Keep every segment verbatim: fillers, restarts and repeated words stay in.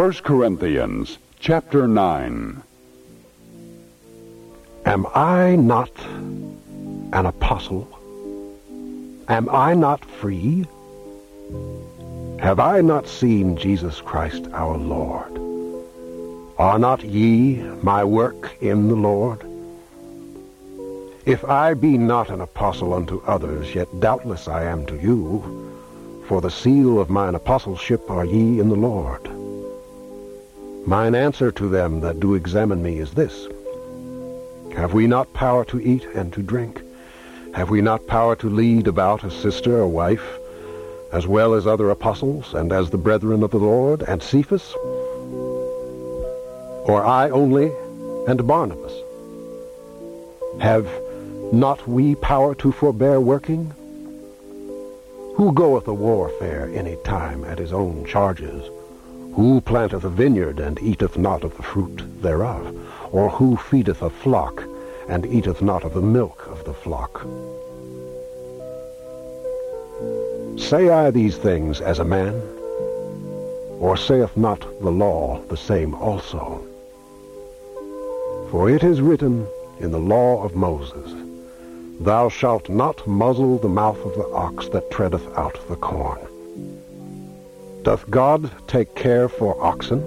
First Corinthians chapter nine. Am I not an apostle? Am I not free? Have I not seen Jesus Christ our Lord? Are not ye my work in the Lord? If I be not an apostle unto others, yet doubtless I am to you, for the seal of mine apostleship are ye in the Lord. Mine answer to them that do examine me is this: Have we not power to eat and to drink? Have we not power to lead about a sister or wife, as well as other apostles, and as the brethren of the Lord, and Cephas? Or I only, and Barnabas? Have not we power to forbear working? Who goeth a warfare any time at his own charges? Who planteth a vineyard, and eateth not of the fruit thereof? Or who feedeth a flock, and eateth not of the milk of the flock? Say I these things as a man? Or saith not the law the same also? For it is written in the law of Moses, Thou shalt not muzzle the mouth of the ox that treadeth out the corn. Doth God take care for oxen?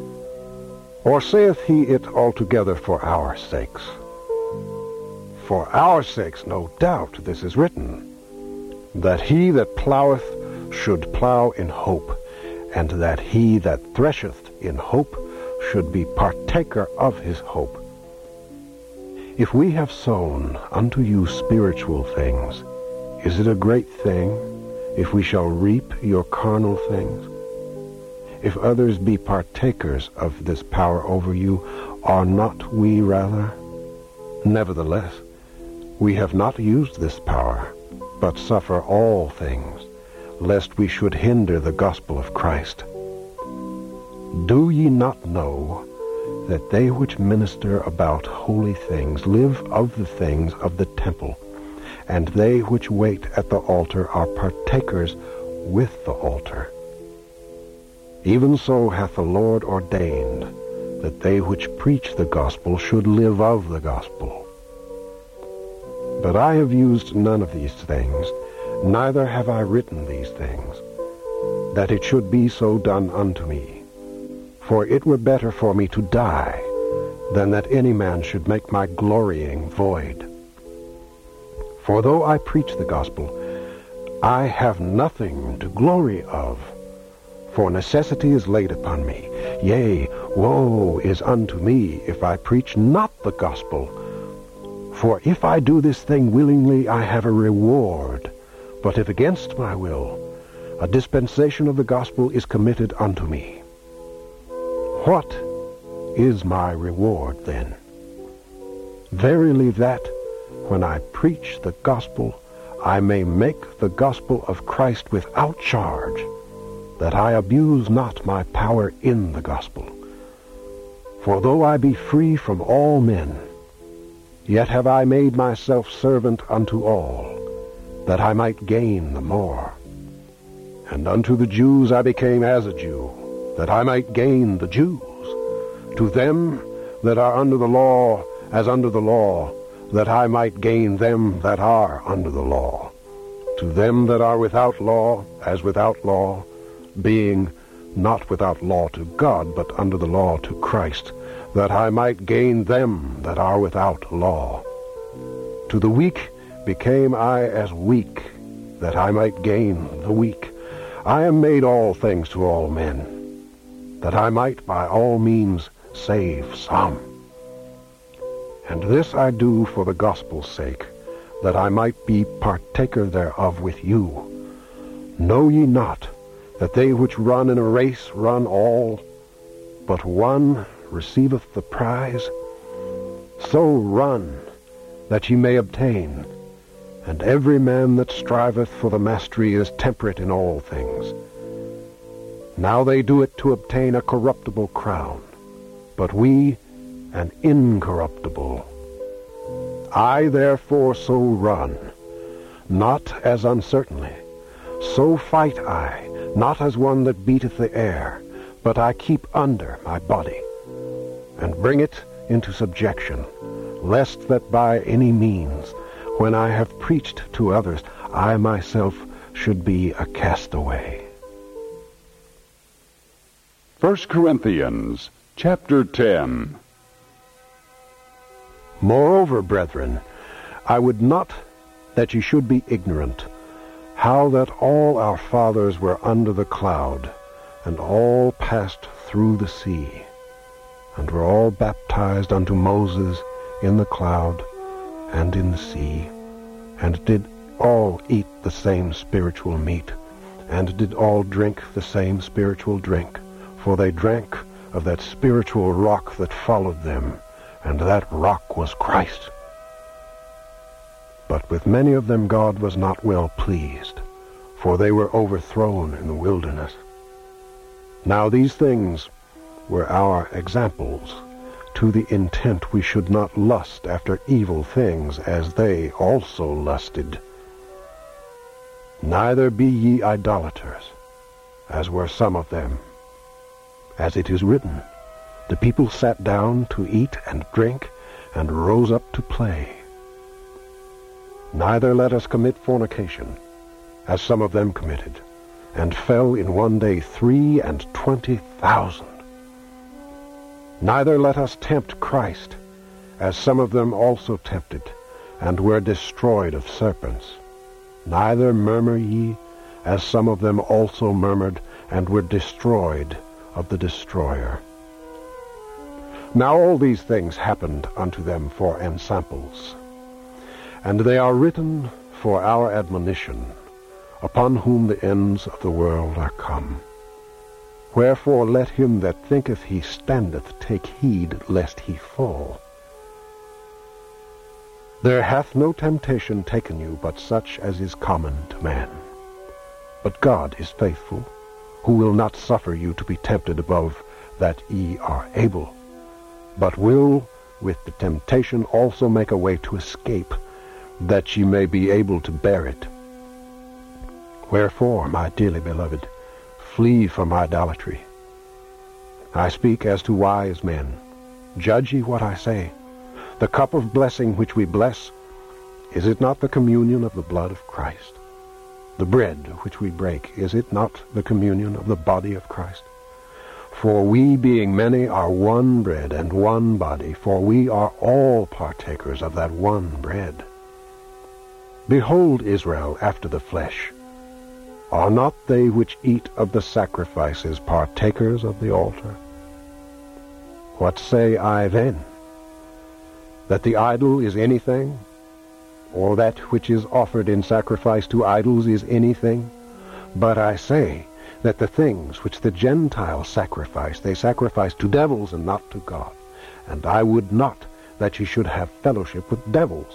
Or saith he it altogether for our sakes? For our sakes, no doubt, this is written, that he that ploweth should plow in hope, and that he that thresheth in hope should be partaker of his hope. If we have sown unto you spiritual things, is it a great thing if we shall reap your carnal things? If others be partakers of this power over you, are not we rather? Nevertheless, we have not used this power, but suffer all things, lest we should hinder the gospel of Christ. Do ye not know that they which minister about holy things live of the things of the temple, and they which wait at the altar are partakers with the altar? Even so hath the Lord ordained that they which preach the gospel should live of the gospel. But I have used none of these things, neither have I written these things, that it should be so done unto me. For it were better for me to die, than that any man should make my glorying void. For though I preach the gospel, I have nothing to glory of, for necessity is laid upon me. Yea, woe is unto me if I preach not the gospel. For if I do this thing willingly, I have a reward. But if against my will, a dispensation of the gospel is committed unto me. What is my reward then? Verily that, when I preach the gospel, I may make the gospel of Christ without charge, that I abuse not my power in the gospel. For though I be free from all men, yet have I made myself servant unto all, that I might gain the more. And unto the Jews I became as a Jew, that I might gain the Jews. To them that are under the law, as under the law, that I might gain them that are under the law. To them that are without law, as without law, being not without law to God, but under the law to Christ, that I might gain them that are without law. To the weak became I as weak, that I might gain the weak. I am made all things to all men, that I might by all means save some. And this I do for the gospel's sake, that I might be partaker thereof with you. Know ye not that they which run in a race run all, but one receiveth the prize? So run, that ye may obtain. And every man that striveth for the mastery is temperate in all things. Now they do it to obtain a corruptible crown, but we an incorruptible. I therefore so run, not as uncertainly. So fight I, not as one that beateth the air, but I keep under my body, and bring it into subjection, lest that by any means, when I have preached to others, I myself should be a castaway. First Corinthians chapter ten. Moreover, brethren, I would not that ye should be ignorant, how that all our fathers were under the cloud, and all passed through the sea, and were all baptized unto Moses in the cloud and in the sea, and did all eat the same spiritual meat, and did all drink the same spiritual drink, for they drank of that spiritual rock that followed them, and that rock was Christ. But with many of them God was not well pleased, for they were overthrown in the wilderness. Now these things were our examples, to the intent we should not lust after evil things, as they also lusted. Neither be ye idolaters, as were some of them. As it is written, the people sat down to eat and drink, and rose up to play. Neither let us commit fornication, as some of them committed, and fell in one day three and twenty thousand. Neither let us tempt Christ, as some of them also tempted, and were destroyed of serpents. Neither murmur ye, as some of them also murmured, and were destroyed of the destroyer. Now all these things happened unto them for ensamples, and they are written for our admonition, upon whom the ends of the world are come. Wherefore let him that thinketh he standeth take heed lest he fall. There hath no temptation taken you but such as is common to man. But God is faithful, who will not suffer you to be tempted above that ye are able, but will with the temptation also make a way to escape, that ye may be able to bear it. Wherefore, my dearly beloved, flee from idolatry. I speak as to wise men. Judge ye what I say. The cup of blessing which we bless, is it not the communion of the blood of Christ? The bread which we break, is it not the communion of the body of Christ? For we, being many, are one bread and one body, for we are all partakers of that one bread. Behold Israel after the flesh. Are not they which eat of the sacrifices partakers of the altar? What say I then? That the idol is anything, or that which is offered in sacrifice to idols is anything? But I say that the things which the Gentiles sacrifice, they sacrifice to devils and not to God. And I would not that ye should have fellowship with devils.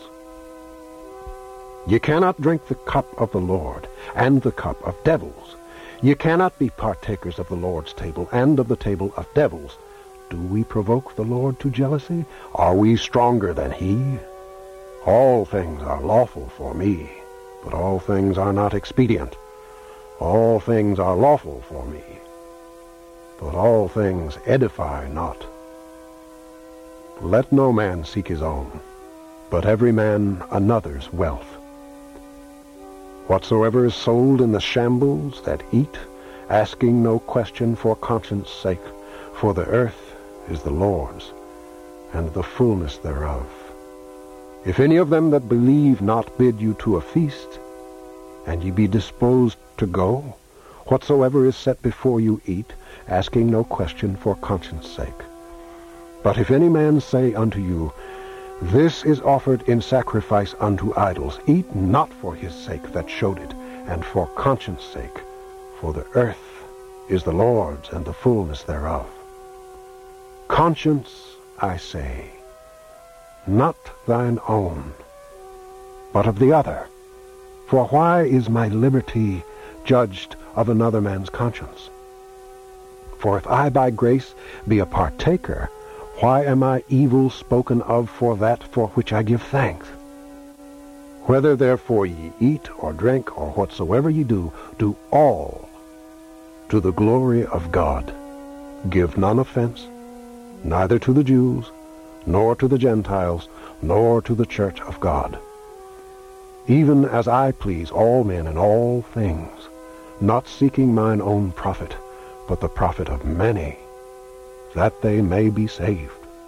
Ye cannot drink the cup of the Lord and the cup of devils. Ye cannot be partakers of the Lord's table and of the table of devils. Do we provoke the Lord to jealousy? Are we stronger than he? All things are lawful for me, but all things are not expedient. All things are lawful for me, but all things edify not. Let no man seek his own, but every man another's wealth. Whatsoever is sold in the shambles that eat, asking no question for conscience sake, for the earth is the Lord's, and the fullness thereof. If any of them that believe not bid you to a feast, and ye be disposed to go, whatsoever is set before you eat, asking no question for conscience sake. But if any man say unto you, This is offered in sacrifice unto idols, eat not for his sake that showed it, and for conscience sake, for the earth is the Lord's, and the fullness thereof. Conscience, I say, not thine own, but of the other. For why is my liberty judged of another man's conscience? For if I by grace be a partaker, why am I evil spoken of for that for which I give thanks? Whether therefore ye eat or drink or whatsoever ye do, do all to the glory of God. Give none offense, neither to the Jews, nor to the Gentiles, nor to the church of God. Even as I please all men in all things, not seeking mine own profit, but the profit of many, that they may be saved.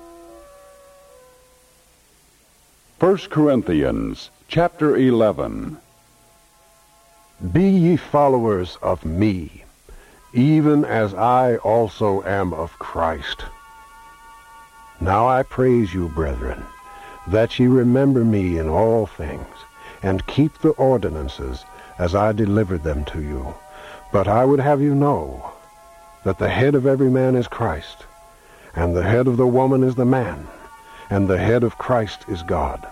First Corinthians chapter eleven. Be ye followers of me, even as I also am of Christ. Now I praise you, brethren, that ye remember me in all things, and keep the ordinances as I delivered them to you. But I would have you know that the head of every man is Christ, and the head of the woman is the man, and the head of Christ is God.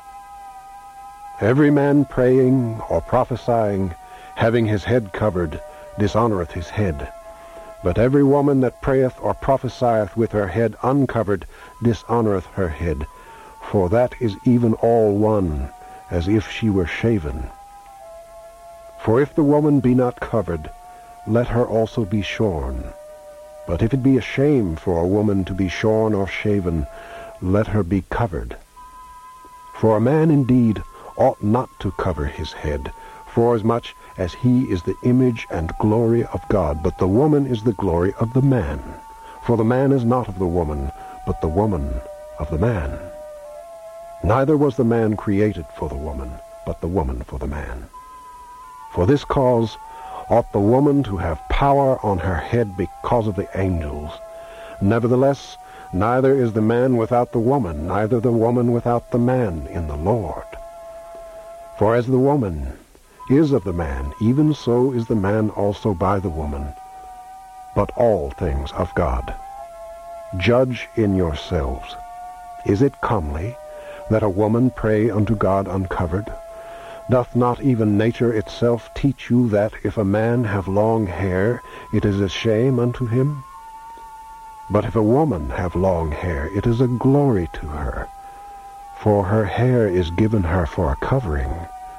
Every man praying or prophesying, having his head covered, dishonoureth his head. But every woman that prayeth or prophesieth with her head uncovered dishonoureth her head, for that is even all one, as if she were shaven. For if the woman be not covered, let her also be shorn. But if it be a shame for a woman to be shorn or shaven, let her be covered. For a man indeed ought not to cover his head, forasmuch as he is the image and glory of God, but the woman is the glory of the man. For the man is not of the woman, but the woman of the man. Neither was the man created for the woman, but the woman for the man. For this cause ought the woman to have power on her head because of the angels. Nevertheless, neither is the man without the woman, neither the woman without the man in the Lord. For as the woman is of the man, even so is the man also by the woman, but all things of God. Judge in yourselves. Is it comely that a woman pray unto God uncovered? Doth not even nature itself teach you that if a man have long hair, it is a shame unto him? But if a woman have long hair, it is a glory to her, for her hair is given her for a covering.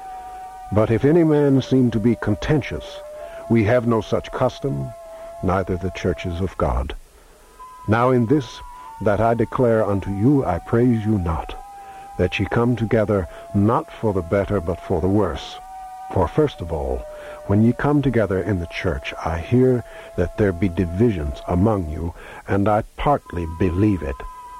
But if any man seem to be contentious, we have no such custom, neither the churches of God. Now in this that I declare unto you, I praise you not, that ye come together not for the better, but for the worse. For first of all, when ye come together in the church, I hear that there be divisions among you, and I partly believe it.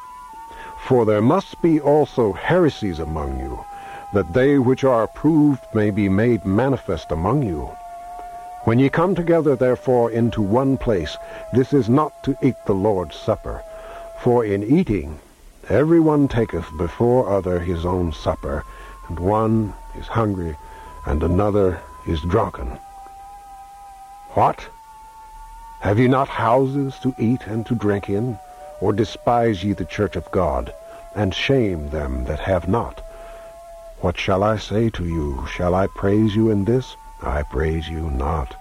For there must be also heresies among you, that they which are approved may be made manifest among you. When ye come together therefore into one place, this is not to eat the Lord's Supper. For in eating every one taketh before other his own supper, and one is hungry, and another is drunken. What? Have ye not houses to eat and to drink in? Or despise ye the church of God, and shame them that have not? What shall I say to you? Shall I praise you in this? I praise you not.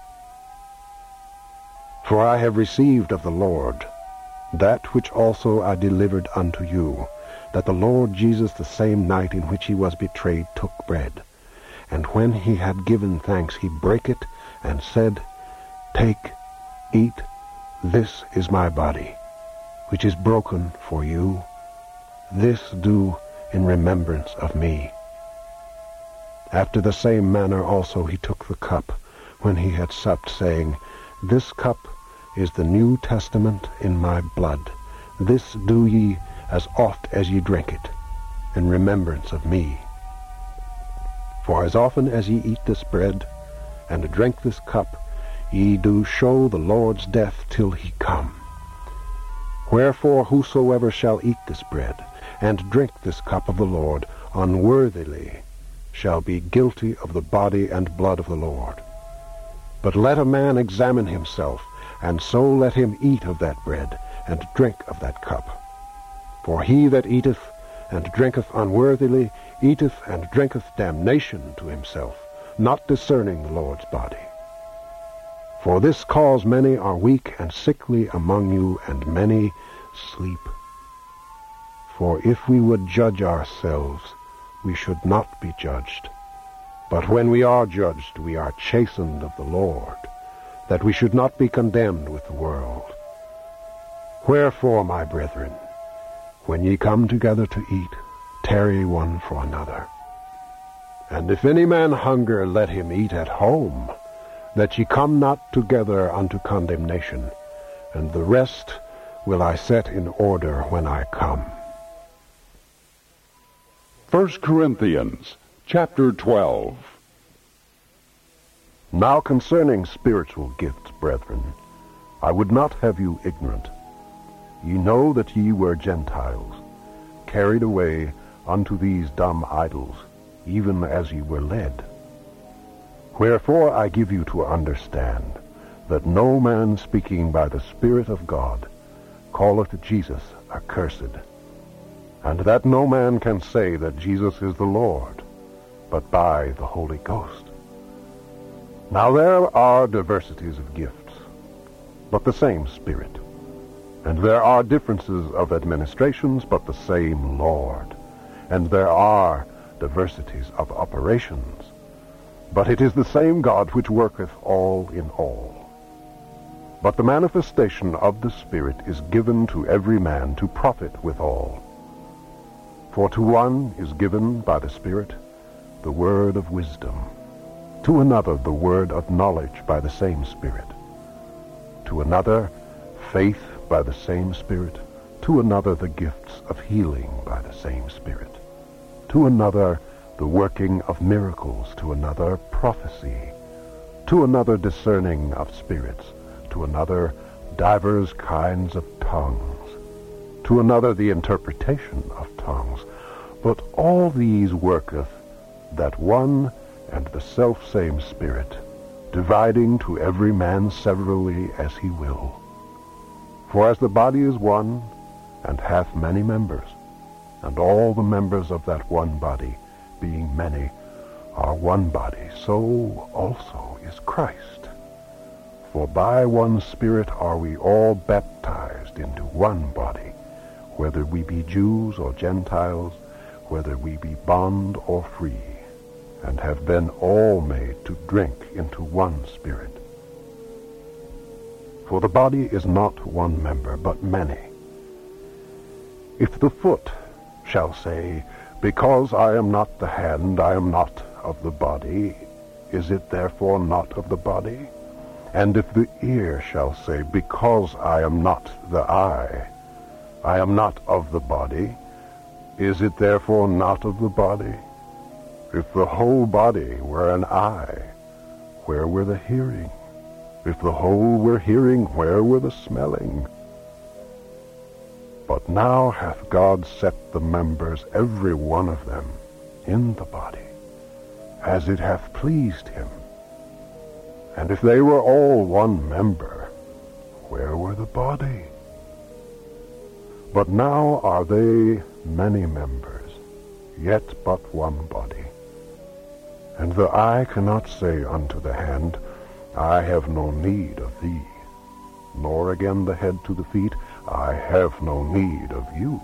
For I have received of the Lord that which also I delivered unto you, that the Lord Jesus the same night in which he was betrayed took bread. And when he had given thanks, he brake it, and said, Take, eat, this is my body, which is broken for you. This do in remembrance of me. After the same manner also he took the cup, when he had supped, saying, This cup is the New Testament in my blood. This do ye as oft as ye drink it, in remembrance of me. For as often as ye eat this bread, and drink this cup, ye do show the Lord's death till he come. Wherefore whosoever shall eat this bread, and drink this cup of the Lord unworthily, shall be guilty of the body and blood of the Lord. But let a man examine himself, and so let him eat of that bread, and drink of that cup. For he that eateth and drinketh unworthily eateth and drinketh damnation to himself, not discerning the Lord's body. For this cause many are weak and sickly among you, and many sleep. For if we would judge ourselves, we should not be judged. But when we are judged, we are chastened of the Lord, that we should not be condemned with the world. Wherefore, my brethren, when ye come together to eat, tarry one for another. And if any man hunger, let him eat at home, that ye come not together unto condemnation. And the rest will I set in order when I come. First Corinthians chapter twelve. Now concerning spiritual gifts, brethren, I would not have you ignorant. Ye know that ye were Gentiles, carried away unto these dumb idols, even as ye were led. Wherefore I give you to understand, that no man speaking by the Spirit of God calleth Jesus accursed, and that no man can say that Jesus is the Lord, but by the Holy Ghost. Now there are diversities of gifts, but the same Spirit. And there are differences of administrations, but the same Lord. And there are diversities of operations, but it is the same God which worketh all in all. But the manifestation of the Spirit is given to every man to profit withal. For to one is given by the Spirit the word of wisdom, to another the word of knowledge by the same Spirit, to another faith by the same Spirit, to another the gifts of healing by the same Spirit, to another the working of miracles, to another prophecy, to another discerning of spirits, to another divers kinds of tongues, to another the interpretation of tongues. But all these worketh that one and the selfsame Spirit, dividing to every man severally as he will. For as the body is one, and hath many members, and all the members of that one body, being many, are one body, so also is Christ. For by one Spirit are we all baptized into one body, whether we be Jews or Gentiles, whether we be bond or free, and have been all made to drink into one Spirit. For the body is not one member, but many. If the foot shall say, Because I am not the hand, I am not of the body, is it therefore not of the body? And if the ear shall say, Because I am not the eye, I am not of the body, is it therefore not of the body? If the whole body were an eye, where were the hearing? If the whole were hearing, where were the smelling? But now hath God set the members, every one of them, in the body, as it hath pleased him. And if they were all one member, where were the body? But now are they many members, yet but one body. And the eye cannot say unto the hand, I have no need of thee, nor again the head to the feet, I have no need of you.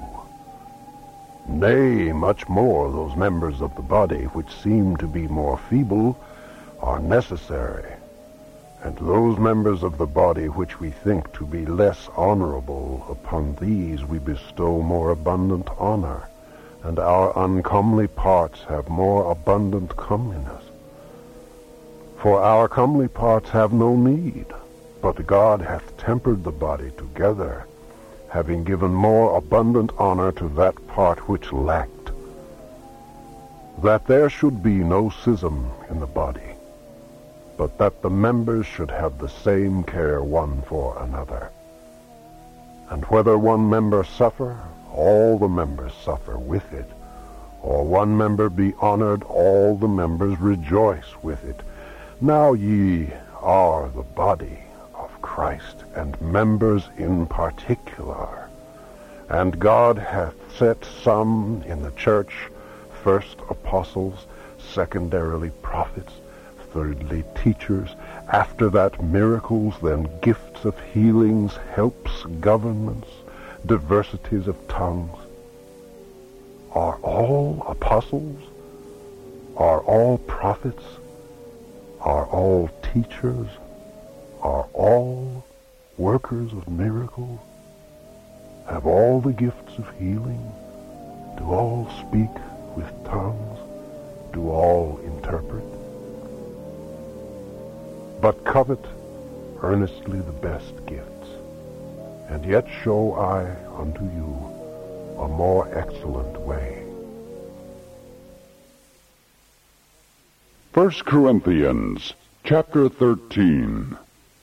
Nay, much more those members of the body which seem to be more feeble are necessary, and those members of the body which we think to be less honorable, upon these we bestow more abundant honor, and our uncomely parts have more abundant comeliness. For our comely parts have no need, but God hath tempered the body together, having given more abundant honor to that part which lacked, that there should be no schism in the body, but that the members should have the same care one for another. And whether one member suffer, all the members suffer with it, or one member be honored, all the members rejoice with it. Now ye are the body of Christ, and members in particular. And God hath set some in the church, first apostles, secondarily prophets, thirdly teachers, after that miracles, then gifts of healings, helps, governments, diversities of tongues. Are all apostles? Are all prophets? Are all teachers? Are all workers of miracles? have all the gifts of healing? Do all speak with tongues? Do all interpret? But covet earnestly the best gifts, and yet show I unto you a more excellent way. First Corinthians chapter thirteen.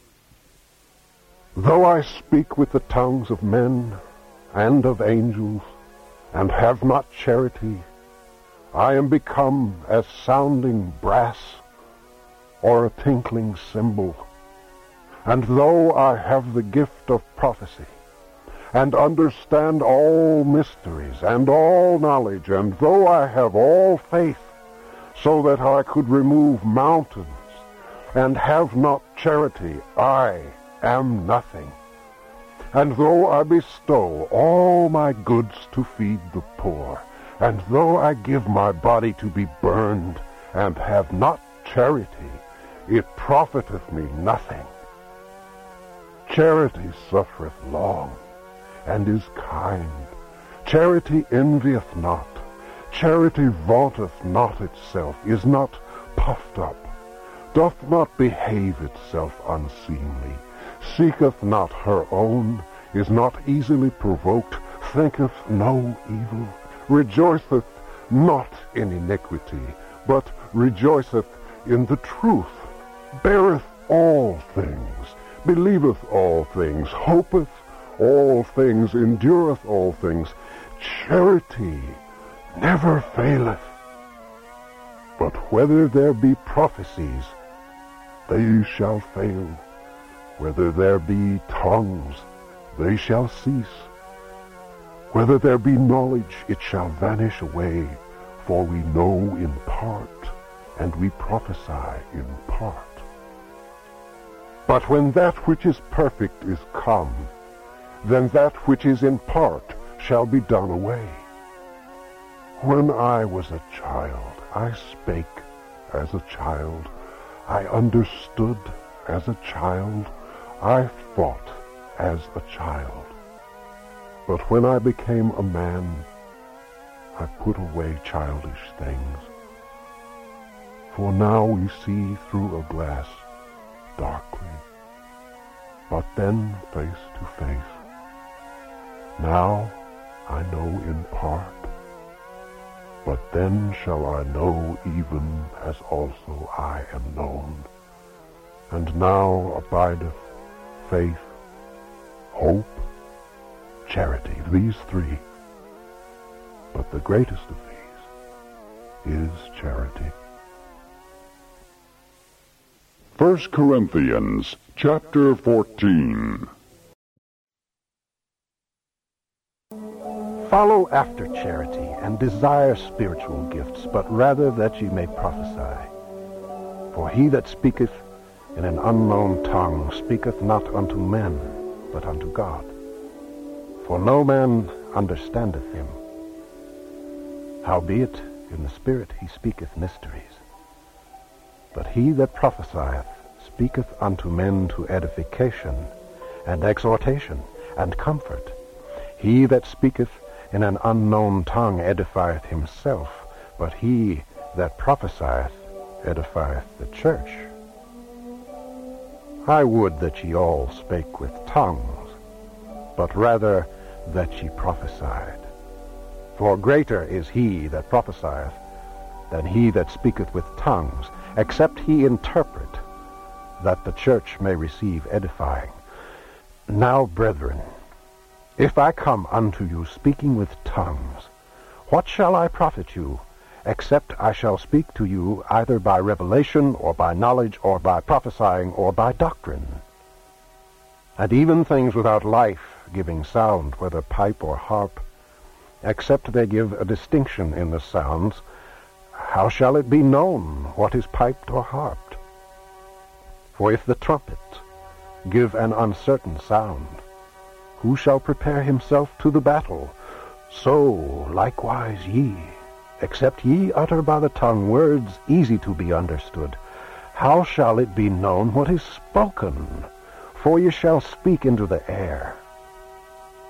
Though I speak with the tongues of men and of angels, and have not charity, I am become as sounding brass or a tinkling cymbal. And though I have the gift of prophecy, and understand all mysteries and all knowledge, and though I have all faith, so that I could remove mountains, and have not charity, I am nothing. And though I bestow all my goods to feed the poor, and though I give my body to be burned, and have not charity, it profiteth me nothing. Charity suffereth long, and is kind. Charity envieth not. Charity vaunteth not itself, is not puffed up, doth not behave itself unseemly, seeketh not her own, is not easily provoked, thinketh no evil, rejoiceth not in iniquity, but rejoiceth in the truth, beareth all things, believeth all things, hopeth all things, endureth all things. Charity never faileth. But whether there be prophecies, they shall fail. Whether there be tongues, they shall cease. Whether there be knowledge, it shall vanish away. For we know in part, and we prophesy in part. But when that which is perfect is come, then that which is in part shall be done away. When I was a child, I spake as a child, I understood as a child, I thought as a child. But when I became a man, I put away childish things. For now we see through a glass darkly, but then face to face. Now I know in part, but then shall I know even as also I am known. And now abideth faith, hope, charity, these three. But the greatest of these is charity. First Corinthians chapter fourteen. Follow after charity, and desire spiritual gifts, but rather that ye may prophesy. For he that speaketh in an unknown tongue speaketh not unto men, but unto God. For no man understandeth him. Howbeit, in the Spirit he speaketh mysteries. But he that prophesieth speaketh unto men to edification, and exhortation, and comfort. He that speaketh in an unknown tongue edifieth himself, but he that prophesieth edifieth the church. I would that ye all spake with tongues, but rather that ye prophesied. For greater is he that prophesieth than he that speaketh with tongues, except he interpret, that the church may receive edifying. Now, brethren, if I come unto you speaking with tongues, what shall I profit you, except I shall speak to you either by revelation, or by knowledge, or by prophesying, or by doctrine? And even things without life, giving sound, whether pipe or harp, except they give a distinction in the sounds, how shall it be known what is piped or harped? For if the trumpet give an uncertain sound, who shall prepare himself to the battle? So likewise ye, except ye utter by the tongue words easy to be understood, how shall it be known what is spoken? For ye shall speak into the air.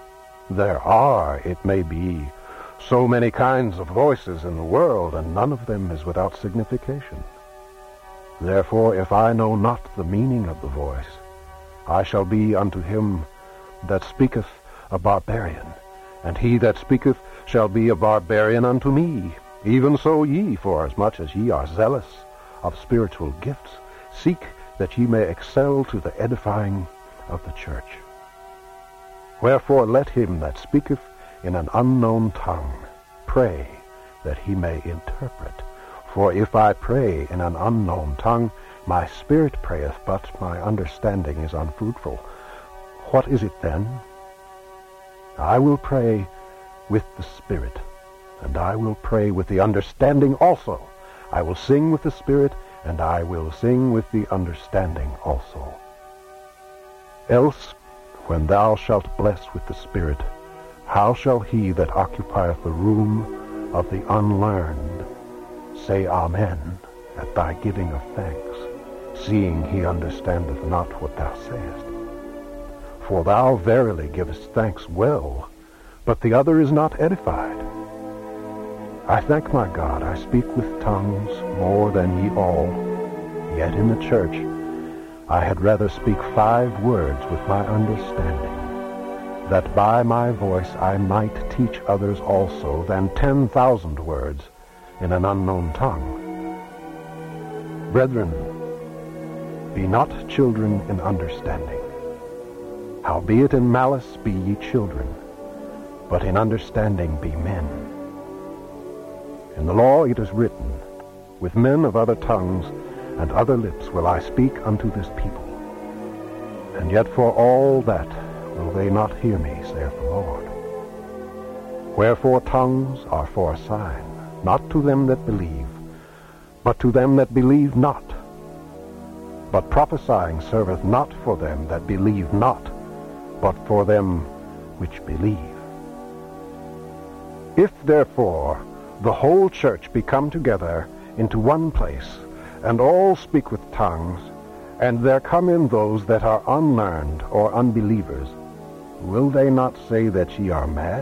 There are, it may be, so many kinds of voices in the world, and none of them is without signification. Therefore, if I know not the meaning of the voice, I shall be unto him that speaketh a barbarian, and he that speaketh shall be a barbarian unto me. Even so ye, forasmuch as ye are zealous of spiritual gifts, seek that ye may excel to the edifying of the church. Wherefore let him that speaketh in an unknown tongue pray that he may interpret. For if I pray in an unknown tongue, my spirit prayeth, but my understanding is unfruitful. What is it then? I will pray with the spirit, and I will pray with the understanding also. I will sing with the spirit, and I will sing with the understanding also. Else, when thou shalt bless with the spirit, how shall he that occupieth the room of the unlearned say Amen at thy giving of thanks, seeing he understandeth not what thou sayest? For thou verily givest thanks well, but the other is not edified. I thank my God, I speak with tongues more than ye all, yet in the church I had rather speak five words with my understanding, that by my voice I might teach others also, than ten thousand words in an unknown tongue. Brethren, be not children in understanding. Howbeit in malice be ye children, but in understanding be men. In the law it is written, with men of other tongues and other lips will I speak unto this people. And yet for all that will they not hear me, saith the Lord. Wherefore tongues are for a sign, not to them that believe, but to them that believe not. But prophesying serveth not for them that believe not, but for them which believe. If therefore the whole church be come together into one place, and all speak with tongues, and there come in those that are unlearned or unbelievers, will they not say that ye are mad?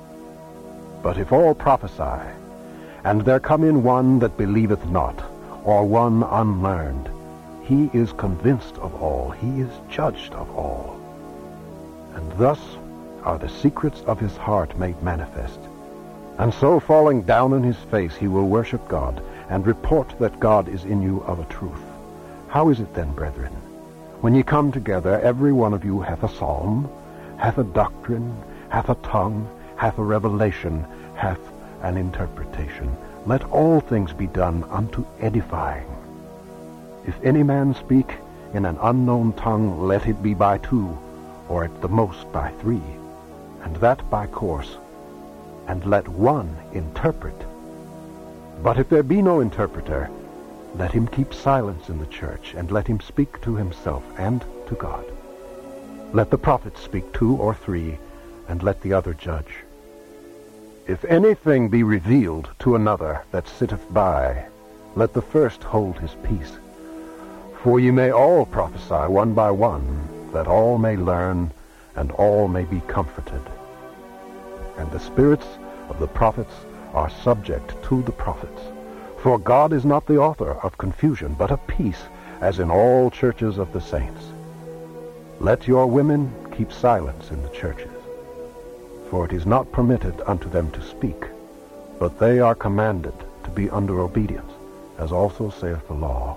But if all prophesy, and there come in one that believeth not, or one unlearned, he is convinced of all, he is judged of all. And thus are the secrets of his heart made manifest. And so falling down on his face he will worship God, and report that God is in you of a truth. How is it then, brethren? When ye come together, every one of you hath a psalm, hath a doctrine, hath a tongue, hath a revelation, hath an interpretation. Let all things be done unto edifying. If any man speak in an unknown tongue, let it be by two, or at the most by three, and that by course, and let one interpret. But if there be no interpreter, let him keep silence in the church, and let him speak to himself and to God. Let the prophets speak two or three, and let the other judge. If anything be revealed to another that sitteth by, let the first hold his peace. For ye may all prophesy one by one, that all may learn, and all may be comforted. And the spirits of the prophets are subject to the prophets. For God is not the author of confusion, but of peace, as in all churches of the saints. Let your women keep silence in the churches. For it is not permitted unto them to speak, but they are commanded to be under obedience, as also saith the law.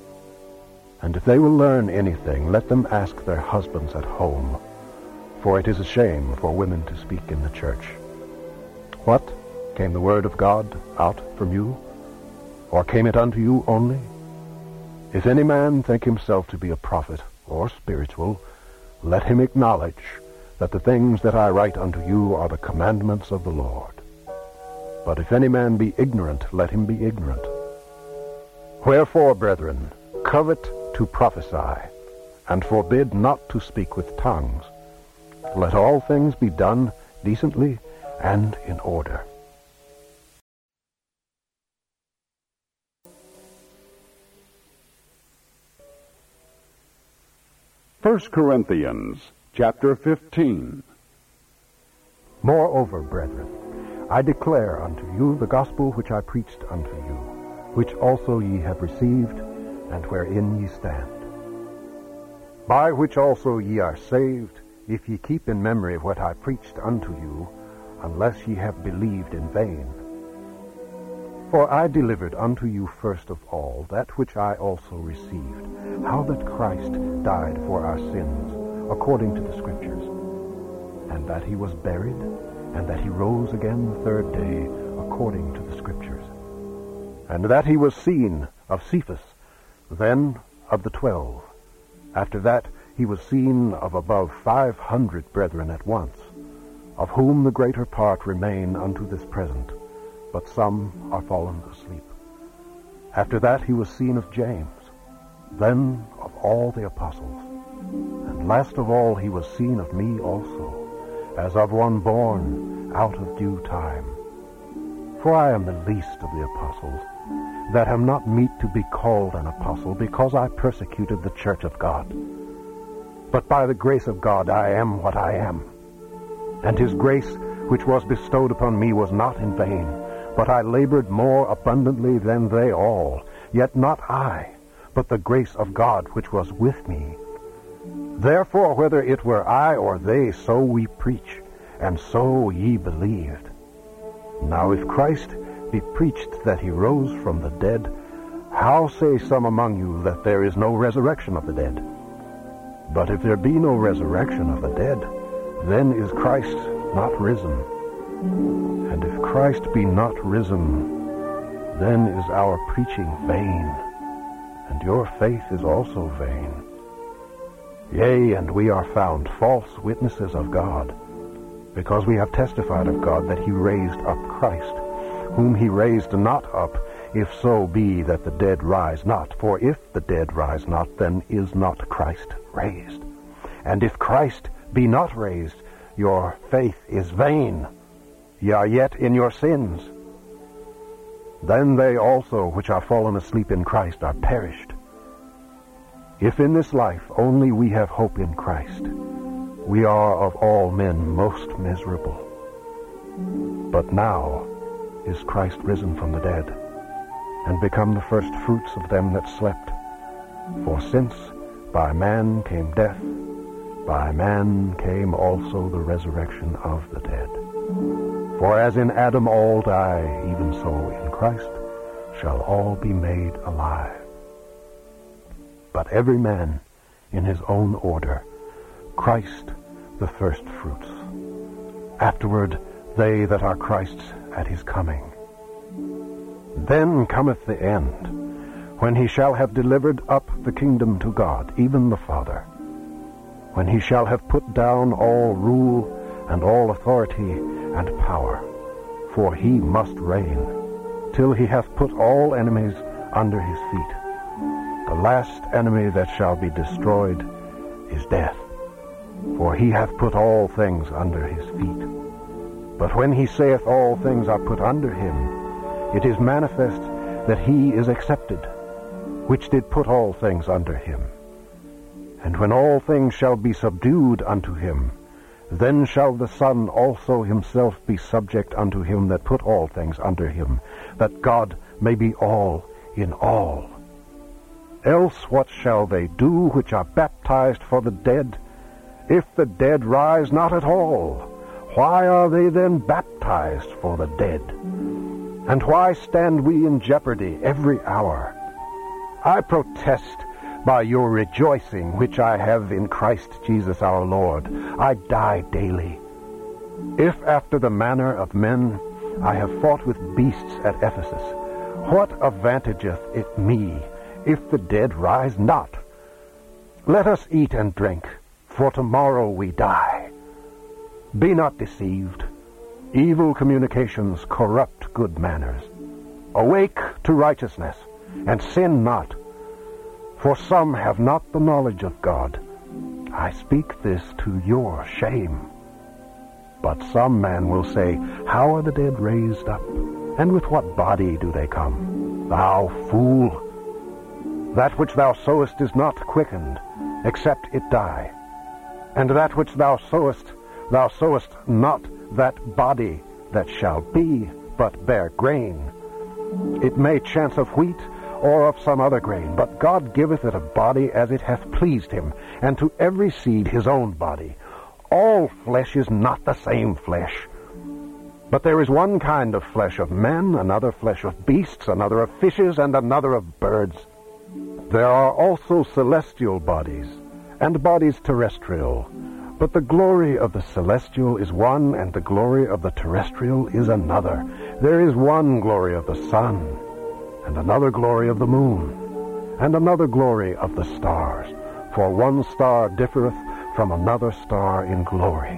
And if they will learn anything, let them ask their husbands at home, for it is a shame for women to speak in the church. What? Came the word of God out from you? Or came it unto you only? If any man think himself to be a prophet or spiritual, let him acknowledge that the things that I write unto you are the commandments of the Lord. But if any man be ignorant, let him be ignorant. Wherefore, brethren, covet to prophesy, and forbid not to speak with tongues. Let all things be done decently and in order. First Corinthians chapter fifteen. Moreover, brethren, I declare unto you the gospel which I preached unto you, which also ye have received, and wherein ye stand, by which also ye are saved, if ye keep in memory what I preached unto you, unless ye have believed in vain. For I delivered unto you first of all that which I also received, how that Christ died for our sins, according to the Scriptures, and that he was buried, and that he rose again the third day, according to the Scriptures, and that he was seen of Cephas, then of the twelve. After that he was seen of above five hundred brethren at once, of whom the greater part remain unto this present, but some are fallen asleep. After that he was seen of James, then of all the apostles. And last of all he was seen of me also, as of one born out of due time. For I am the least of the apostles, that am not meet to be called an apostle, because I persecuted the church of God. But by the grace of God I am what I am. And his grace which was bestowed upon me was not in vain, but I labored more abundantly than they all. Yet not I, but the grace of God which was with me. Therefore, whether it were I or they, so we preach, and so ye believed. Now if Christ be preached that he rose from the dead, how say some among you that there is no resurrection of the dead? But if there be no resurrection of the dead, then is Christ not risen. And if Christ be not risen, then is our preaching vain, and your faith is also vain. Yea, and we are found false witnesses of God, because we have testified of God that he raised up Christ, whom he raised not up, if so be that the dead rise not. For if the dead rise not, then is not Christ raised. And if Christ be not raised, your faith is vain. Ye are yet in your sins. Then they also which are fallen asleep in Christ are perished. If in this life only we have hope in Christ, we are of all men most miserable. But now is Christ risen from the dead, and become the first fruits of them that slept. For since by man came death, by man came also the resurrection of the dead. For as in Adam all die, even so in Christ shall all be made alive. But every man in his own order, Christ the first fruits, afterward they that are Christ's at his coming. Then cometh the end, when he shall have delivered up the kingdom to God, even the Father, when he shall have put down all rule and all authority and power, for he must reign, till he hath put all enemies under his feet. The last enemy that shall be destroyed is death, for he hath put all things under his feet. But when he saith all things are put under him, it is manifest that he is accepted, which did put all things under him. And when all things shall be subdued unto him, then shall the Son also himself be subject unto him that put all things under him, that God may be all in all. Else what shall they do which are baptized for the dead? If the dead rise not at all, why are they then baptized for the dead? And why stand we in jeopardy every hour? I protest by your rejoicing which I have in Christ Jesus our Lord, I die daily. If after the manner of men I have fought with beasts at Ephesus, what advantageth it me if the dead rise not? Let us eat and drink, for tomorrow we die. Be not deceived. Evil communications corrupt good manners. Awake to righteousness, and sin not. For some have not the knowledge of God. I speak this to your shame. But some man will say, how are the dead raised up? And with what body do they come? Thou fool! That which thou sowest is not quickened, except it die. And that which thou sowest Thou sowest not that body that shall be, but bear grain. It may chance of wheat, or of some other grain, but God giveth it a body as it hath pleased him, and to every seed his own body. All flesh is not the same flesh. But there is one kind of flesh of men, another flesh of beasts, another of fishes, and another of birds. There are also celestial bodies, and bodies terrestrial. But the glory of the celestial is one, and the glory of the terrestrial is another. There is one glory of the sun, and another glory of the moon, and another glory of the stars. For one star differeth from another star in glory.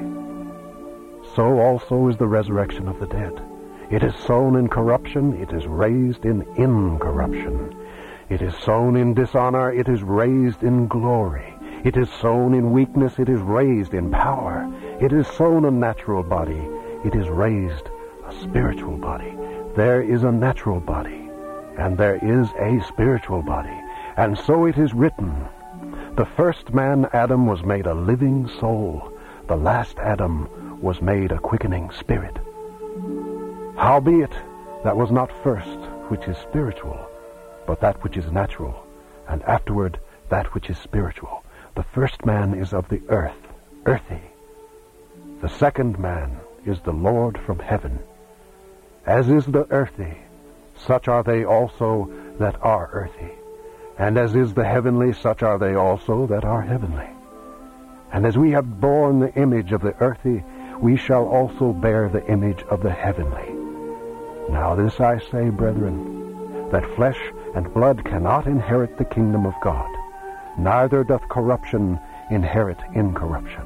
So also is the resurrection of the dead. It is sown in corruption, it is raised in incorruption. It is sown in dishonor, it is raised in glory. It is sown in weakness, it is raised in power. It is sown a natural body, it is raised a spiritual body. There is a natural body, and there is a spiritual body. And so it is written, the first man, Adam, was made a living soul. The last Adam was made a quickening spirit. Howbeit, that was not first which is spiritual, but that which is natural, and afterward that which is spiritual. The first man is of the earth, earthy. The second man is the Lord from heaven. As is the earthy, such are they also that are earthy. And as is the heavenly, such are they also that are heavenly. And as we have borne the image of the earthy, we shall also bear the image of the heavenly. Now this I say, brethren, that flesh and blood cannot inherit the kingdom of God, neither doth corruption inherit incorruption.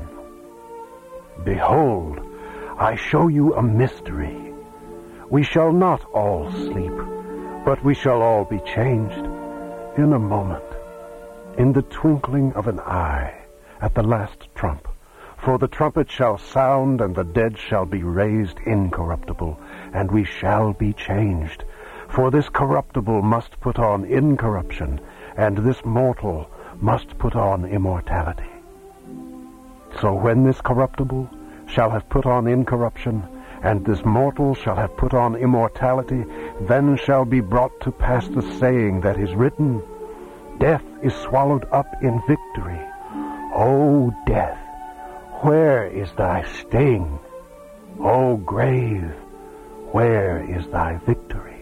Behold, I show you a mystery. We shall not all sleep, but we shall all be changed in a moment, in the twinkling of an eye, at the last trump. For the trumpet shall sound, and the dead shall be raised incorruptible, and we shall be changed. For this corruptible must put on incorruption, and this mortal must put on immortality. So when this corruptible shall have put on incorruption, and this mortal shall have put on immortality, then shall be brought to pass the saying that is written, Death is swallowed up in victory. O death, where is thy sting? O grave, where is thy victory?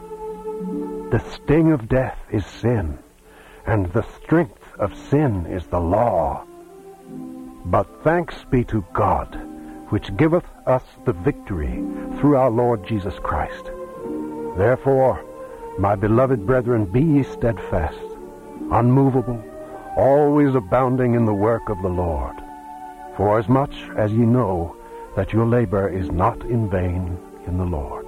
The sting of death is sin, and the strength of sin is the law. But thanks be to God, which giveth us the victory through our Lord Jesus Christ. Therefore, my beloved brethren, be ye steadfast, unmovable, always abounding in the work of the Lord. For as much as ye know that your labor is not in vain in the Lord.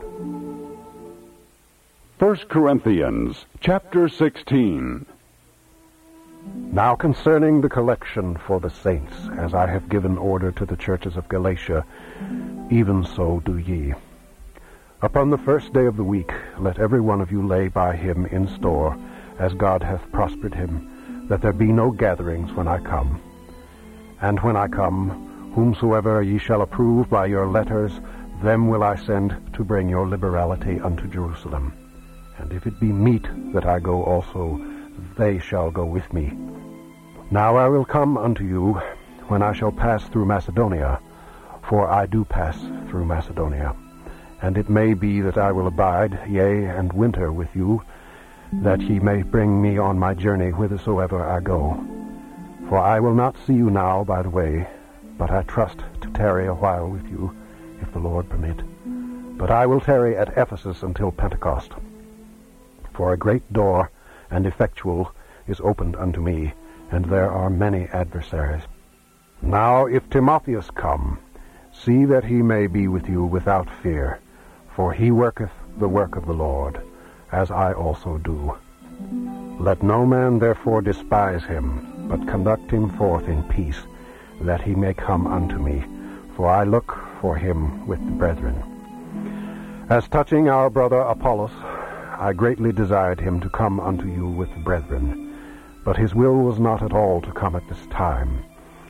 First Corinthians chapter sixteen. Now concerning the collection for the saints, as I have given order to the churches of Galatia, even so do ye. Upon the first day of the week let every one of you lay by him in store, as God hath prospered him, that there be no gatherings when I come. And when I come, whomsoever ye shall approve by your letters, them will I send to bring your liberality unto Jerusalem. And if it be meet that I go also, they shall go with me. Now I will come unto you when I shall pass through Macedonia, for I do pass through Macedonia. And it may be that I will abide, yea, and winter with you, that ye may bring me on my journey whithersoever I go. For I will not see you now by the way, but I trust to tarry a while with you, if the Lord permit. But I will tarry at Ephesus until Pentecost. For a great door and effectual is opened unto me, and there are many adversaries. Now if Timotheus come, see that he may be with you without fear, for he worketh the work of the Lord, as I also do. Let no man therefore despise him, but conduct him forth in peace, that he may come unto me, for I look for him with the brethren. As touching our brother Apollos, I greatly desired him to come unto you with the brethren, but his will was not at all to come at this time,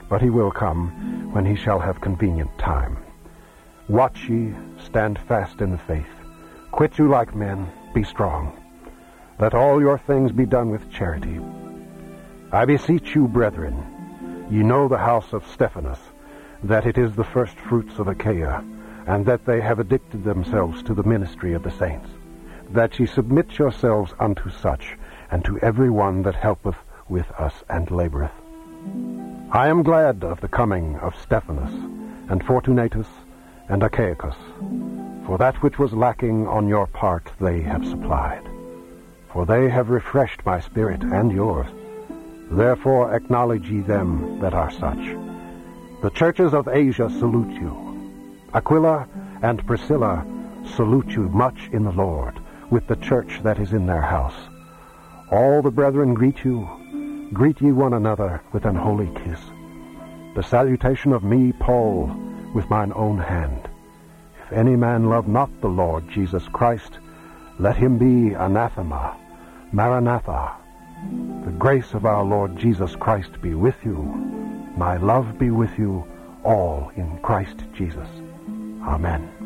but he will come when he shall have convenient time. Watch ye, stand fast in the faith. Quit you like men, be strong. Let all your things be done with charity. I beseech you, brethren, ye know the house of Stephanas, that it is the first fruits of Achaia, and that they have addicted themselves to the ministry of the saints, that ye submit yourselves unto such, and to every one that helpeth with us and laboureth. I am glad of the coming of Stephanas, and Fortunatus, and Achaicus, for that which was lacking on your part they have supplied. For they have refreshed my spirit and yours. Therefore acknowledge ye them that are such. The churches of Asia salute you. Aquila and Priscilla salute you much in the Lord, with the church that is in their house. All the brethren greet you. Greet ye one another with an holy kiss. The salutation of me, Paul, with mine own hand. If any man love not the Lord Jesus Christ, let him be anathema. Maranatha. The grace of our Lord Jesus Christ be with you. My love be with you all in Christ Jesus. Amen.